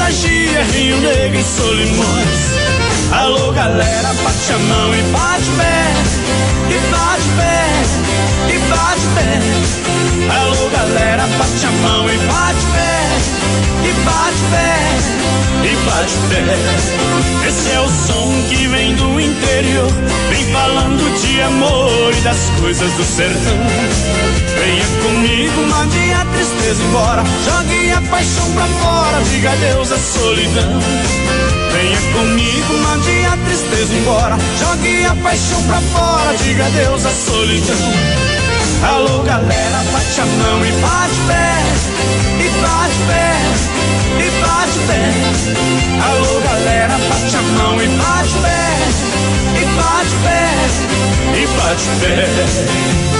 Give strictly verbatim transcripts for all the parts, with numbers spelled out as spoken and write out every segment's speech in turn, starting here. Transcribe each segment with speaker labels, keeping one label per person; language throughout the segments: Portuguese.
Speaker 1: contagia, Rio Negro e Solimões. Alô galera, bate a mão e bate pé, e bate pé, e bate pé. Alô galera, bate a mão e bate pé, e bate pé, e bate pé. Esse é o som que vem do interior, vem falando de amor e das coisas do sertão. Venha comigo, mande a tristeza embora, jogue a paixão pra fora, diga adeus à solidão. Venha comigo, mande a tristeza embora, jogue a paixão pra fora, diga adeus à solidão. Alô galera, bate a mão e bate pé, e bate pé, e bate pé. Alô galera, bate a mão e bate pé, e bate pé, e bate pé.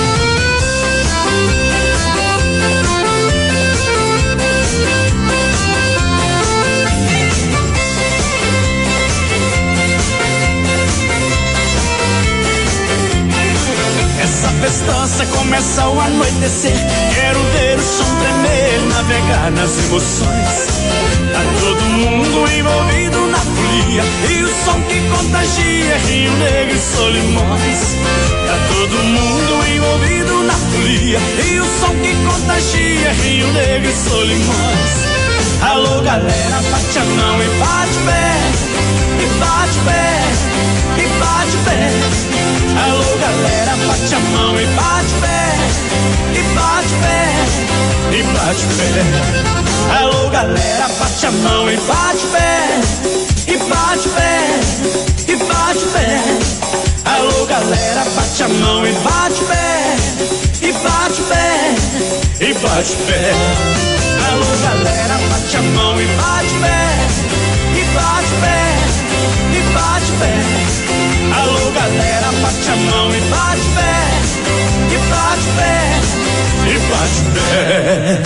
Speaker 1: Essa festança começa ao anoitecer, quero ver o chão tremer, navegar nas emoções. Tá todo mundo envolvido na folia, e o som que contagia, Rio Negro e Solimões. Tá todo mundo envolvido na folia, e o som que contagia, Rio Negro e Solimões. Alô galera, bate a mão e bate pé, e bate pé, e bate pé. Alô galera, bate a mão e bate pé, e bate pé, e bate pé. Alô galera, bate a mão e bate pé, e bate pé, e bate pé. Alô galera, bate a mão e bate pé, e bate pé, e bate pé. Alô galera, bate a mão e bate pé, e bate pé, e bate pé. Alô galera, bate a mão e bate pé, e bate pé, e bate pé.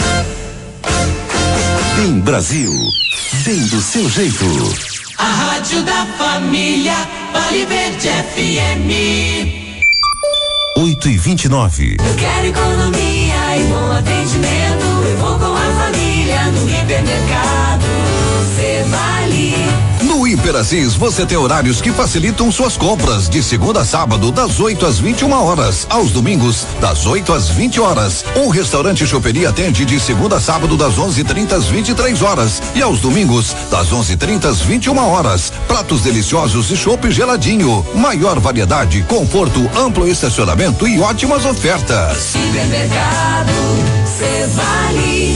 Speaker 2: Bem Brasil, bem do seu jeito.
Speaker 3: A rádio da família, Vale Verde F M.
Speaker 2: oito e vinte e nove.
Speaker 3: Eu quero economia e bom atendimento. Eu vou com a família no hipermercado Cevale.
Speaker 2: No Hiperassis você tem horários que facilitam suas compras, de segunda a sábado, das oito às vinte e uma horas, aos domingos, das oito às vinte horas. O restaurante Choperia atende de segunda a sábado, das onze e trinta às vinte e três horas, e aos domingos, das onze e trinta às vinte e uma horas. Pratos deliciosos e chopp geladinho. Maior variedade, conforto, amplo estacionamento e ótimas ofertas.
Speaker 3: Hipermercado Cevale.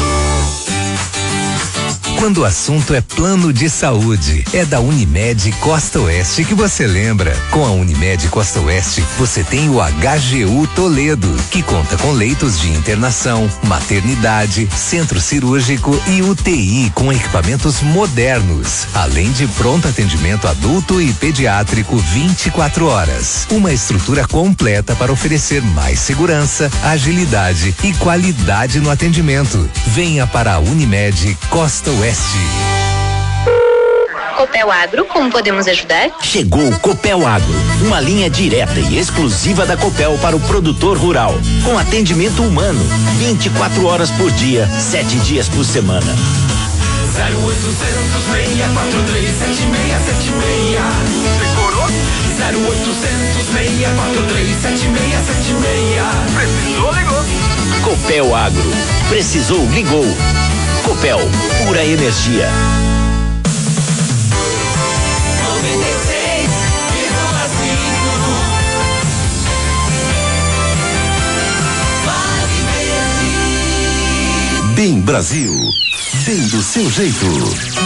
Speaker 4: Quando o assunto é plano de saúde, é da Unimed Costa Oeste que você lembra. Com a Unimed Costa Oeste, você tem o H G U Toledo, que conta com leitos de internação, maternidade, centro cirúrgico e U T I com equipamentos modernos, além de pronto atendimento adulto e pediátrico vinte e quatro horas. Uma estrutura completa para oferecer mais segurança, agilidade e qualidade no atendimento. Venha para a Unimed Costa Oeste.
Speaker 5: Copel Agro, como podemos ajudar?
Speaker 6: Chegou o Copel Agro, uma linha direta e exclusiva da Copel para o produtor rural, com atendimento humano, vinte e quatro horas por dia, sete dias por semana.
Speaker 3: zero oitocentos, seis quatro três, sete seis sete seis. Decorou? zero oitocentos, seis quatro três, sete seis sete seis. Precisou, ligou.
Speaker 6: Copel Agro. Precisou, ligou. Copel, pura energia.
Speaker 3: noventa e seis vírgula cinco. Vale Verde.
Speaker 2: Bem Brasil, bem do seu jeito.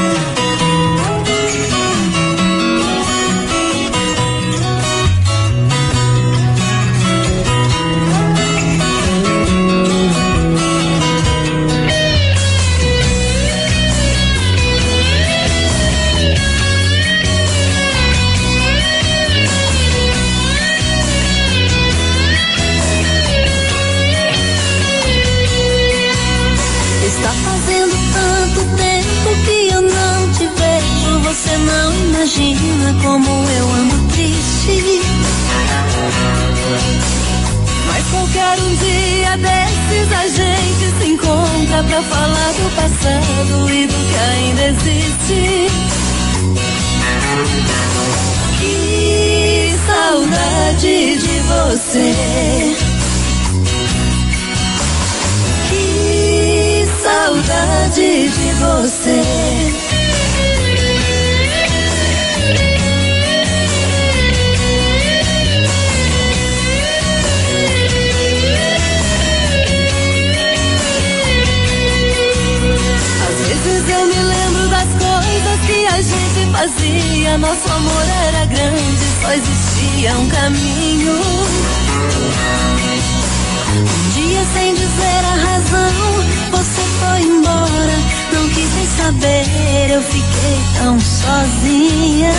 Speaker 7: Imagina como eu ando triste. Mas qualquer um dia desses a gente se encontra hora pra falar do passado e do que ainda existe. Que saudade de você. Que saudade de você. Eu me lembro das coisas que a gente fazia. Nosso amor era grande, só existia um caminho. Um dia, sem dizer a razão, você foi embora. Não quis nem saber, eu fiquei tão sozinha.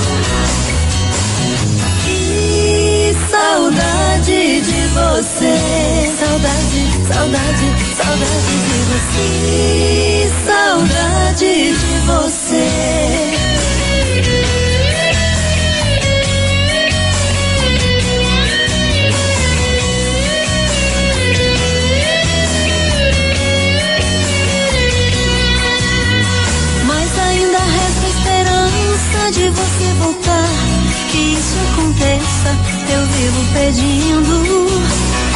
Speaker 7: Que saudade de você. Saudade, saudade, saudade de você. Que saudade de você. Mas ainda resta esperança de você voltar. Que isso aconteça, eu vivo pedindo.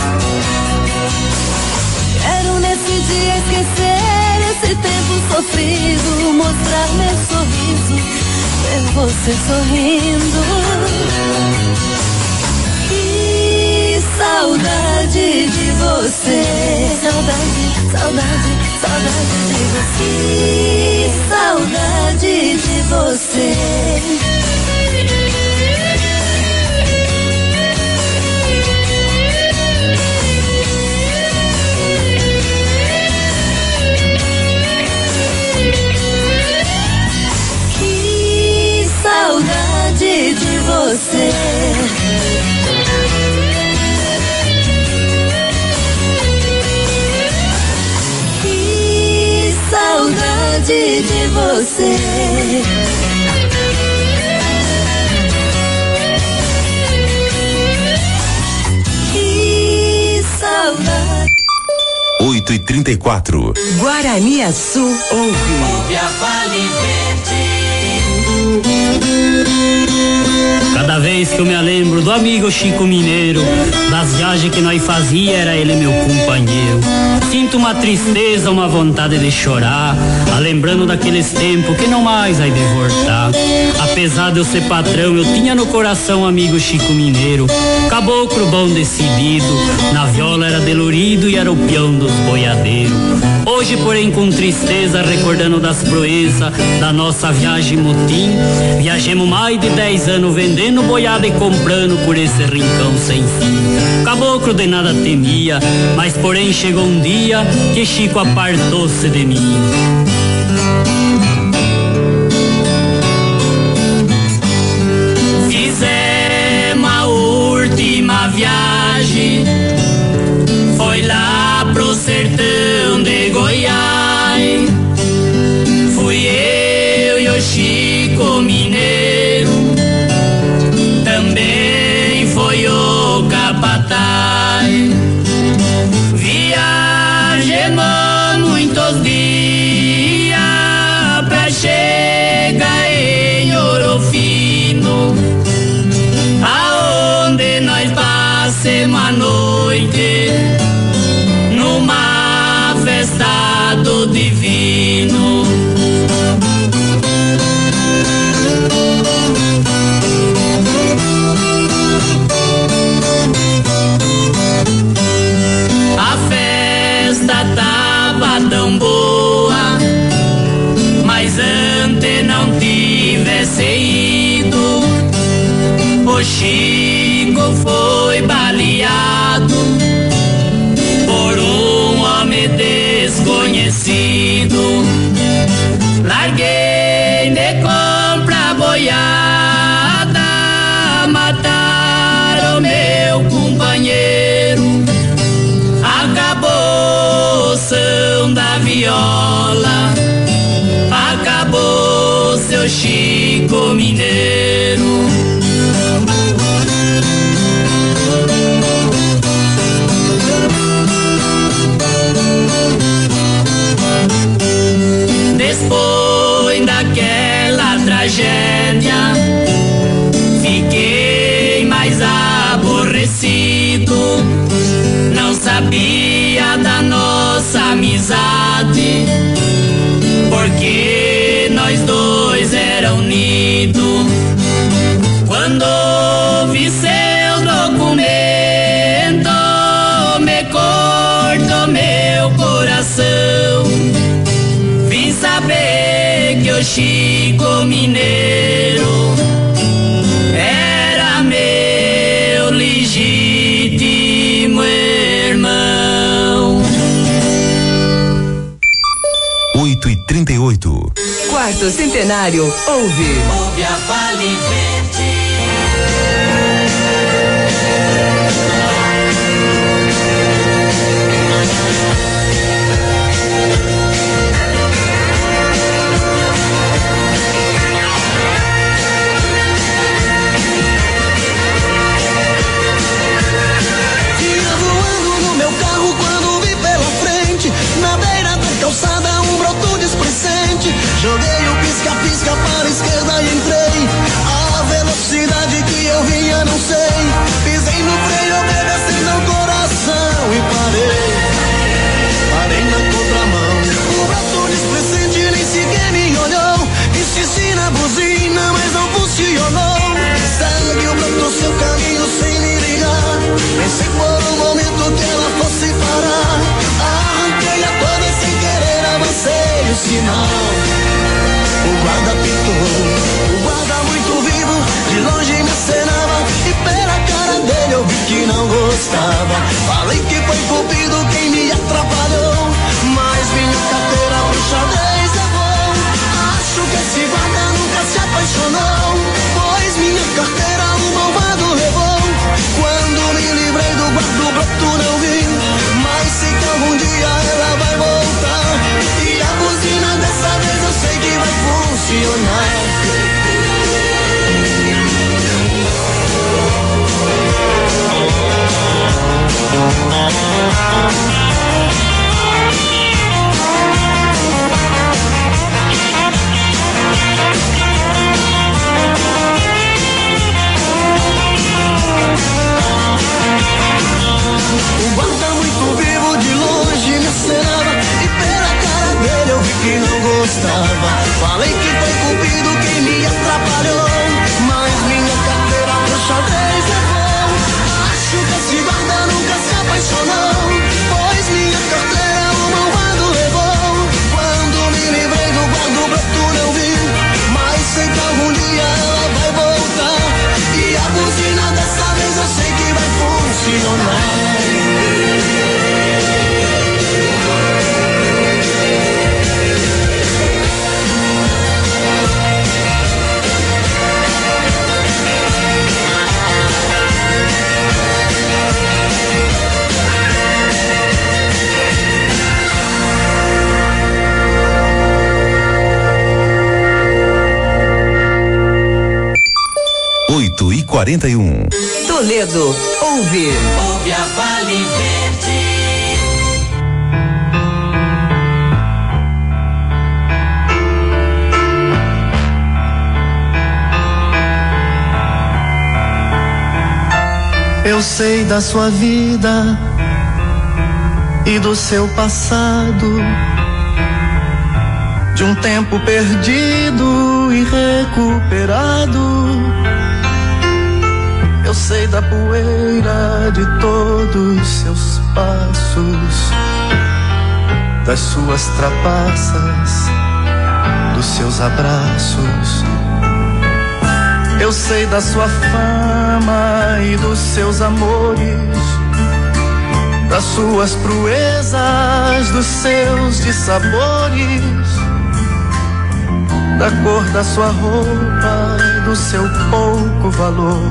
Speaker 7: Quero nesse dia esquecer esse tempo sofrido, mostrar meu sorriso, ver você sorrindo. Que saudade de você. Saudade, saudade, saudade de você. Que saudade de você. Saudade de você. Que saudade de você. Que saudade.
Speaker 4: oito e trinta e quatro.
Speaker 8: Guaraniaçu ouve.
Speaker 3: A Vale Verde.
Speaker 9: Cada vez que eu me lembro do amigo Chico Mineiro, das viagens que nós fazia, era ele meu companheiro. Sinto uma tristeza, uma vontade de chorar, a lembrando daqueles tempos que não mais vai de voltar. Apesar de eu ser patrão, eu tinha no coração amigo Chico Mineiro, caboclo bom decidido, na viola era delorido e era o peão dos boiadeiros. Hoje, porém, com tristeza, recordando das proezas da nossa viagem motim, viajemos mais de dez anos vendendo boiada e comprando por esse rincão sem fim. Caboclo de nada temia, mas porém chegou um dia que Chico apartou-se de mim. Fizemos a última viagem, foi lá pro sertão de Goiás. Fui eu e o Chico Mineiro, também foi o capataz. Viajemos muitos dias pra chegar em Ouro Fino, aonde nós passemos a noite numa festa do divino. A festa tava tão boa, mas antes não tivesse ido, o Chico foi baleado por um homem desconhecido. Larguei de compra boiada, mataram meu companheiro. Acabou o som da viola, acabou seu Chico Mineiro. era unido. Quando vi seu documento, me cortou meu coração. Vim saber que o Chico Mineiro era meu legítimo irmão.
Speaker 4: oito e trinta e oito.
Speaker 8: Quarto centenário, ouve.
Speaker 3: Ouve a Vale Verde.
Speaker 10: Ia voando no meu carro quando vi pela frente, na beira da calçada, um broto displicente. Joguei o pisca-pisca para a esquerda e entrei. A velocidade que eu vinha não sei. Pisei no freio, obedecendo ao coração e parei. Parei na contramão. O broto displicente nem sequer me olhou. Insisti na buzina, mas não funcionou. Segue o broto seu caminho sem me ligar. Pensei por um momento que ela fosse parar. Arranquei a toda sem querer, avancei o sinal. O guarda pitou, o guarda muito vivo, de longe me acenava, e pela cara dele eu vi que não gostava. Falei que foi cupido quem me atrapalhou, mas minha carteira pro xadrez levou. Acho que esse guarda nunca se apaixonou, pois minha carteira o malvado levou. Quando me livrei do guarda o broto não vi, mas sei que algum dia ela vai voltar. E a buzina dessa vez eu sei que vai funcionar. O guarda muito vivo de longe me acenava, e pela cara dele eu vi que não gostava. Falei que foi cupido quem me atrapalhou, mas minha carteira pro xadrez levou. Acho que esse guarda nunca se apaixonou, pois minha carteira o malvado levou. Quando me livrei do guarda o broto não vi, mas sei que algum dia ela vai voltar. E a buzina dessa vez eu sei que vai funcionar.
Speaker 4: oito e quarenta e um.
Speaker 8: Toledo, ouve.
Speaker 3: Ouve a Vale Verde.
Speaker 10: Eu sei da sua vida e do seu passado, de um tempo perdido e recuperado. Eu sei da poeira de todos seus passos, das suas trapaças, dos seus abraços. Eu sei da sua fama e dos seus amores, das suas proezas, dos seus dissabores, da cor da sua roupa e do seu pouco valor.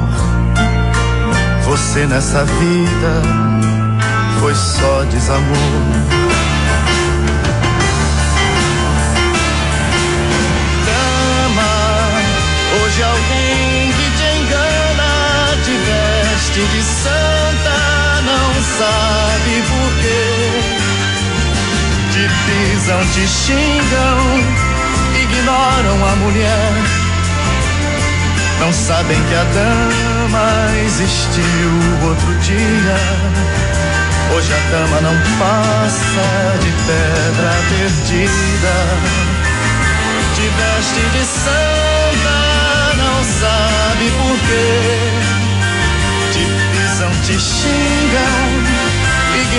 Speaker 10: Você nessa vida foi só desamor. Dama, hoje alguém que te engana, te veste de santa, não sabe por quê. Te pisam, te xingam, ignoram a mulher. Não sabem que a dama existiu outro dia. Hoje a dama não passa de pedra perdida. Te veste de sangue,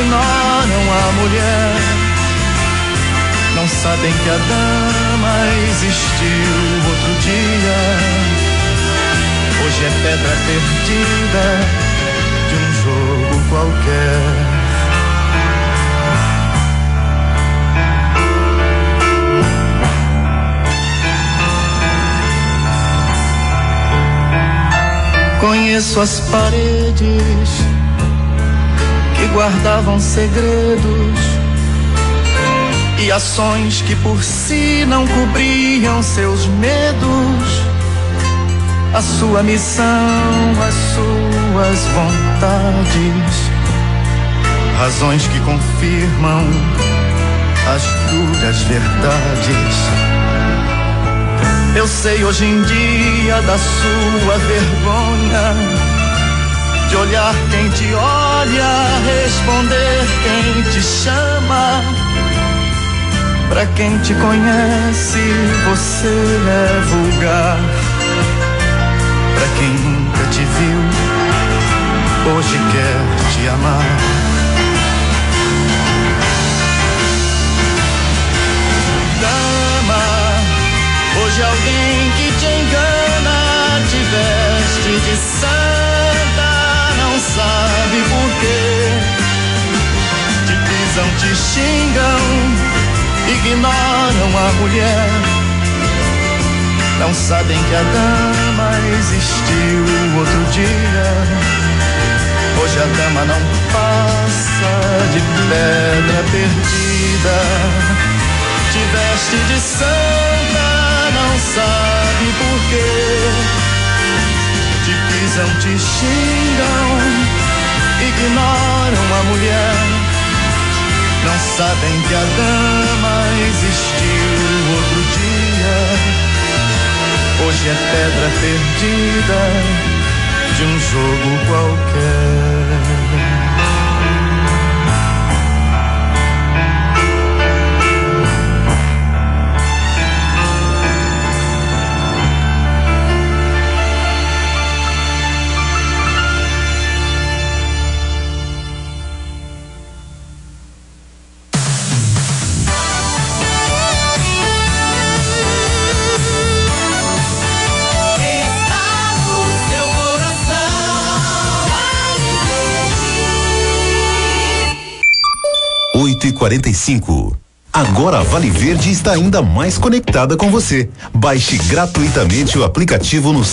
Speaker 11: ignoram a mulher. Não sabem que a dama existiu outro dia. Hoje é pedra perdida de um jogo qualquer. Conheço as paredes que guardavam segredos e ações que por si não cobriam seus medos. A sua missão, as suas vontades, razões que confirmam as duras verdades. Eu sei hoje em dia da sua vergonha, de olhar quem te olha, responder quem te chama. Pra quem te conhece, você é vulgar. Pra quem nunca te viu, hoje quer te amar. Dama, hoje alguém que te engana, te veste de santa, não sabe por quê. Te pisam, te xingam, ignoram a mulher. Não sabem que a dama existiu outro dia. Hoje a dama não passa de pedra perdida. Te veste de santa, não sabe por quê. Te pisam, te xingam, ignoram a mulher. Não sabem que a dama existiu outro dia. Hoje é pedra perdida de um jogo qualquer.
Speaker 12: oito e quarenta e cinco. Agora a Vale Verde está ainda mais conectada com você. Baixe gratuitamente o aplicativo no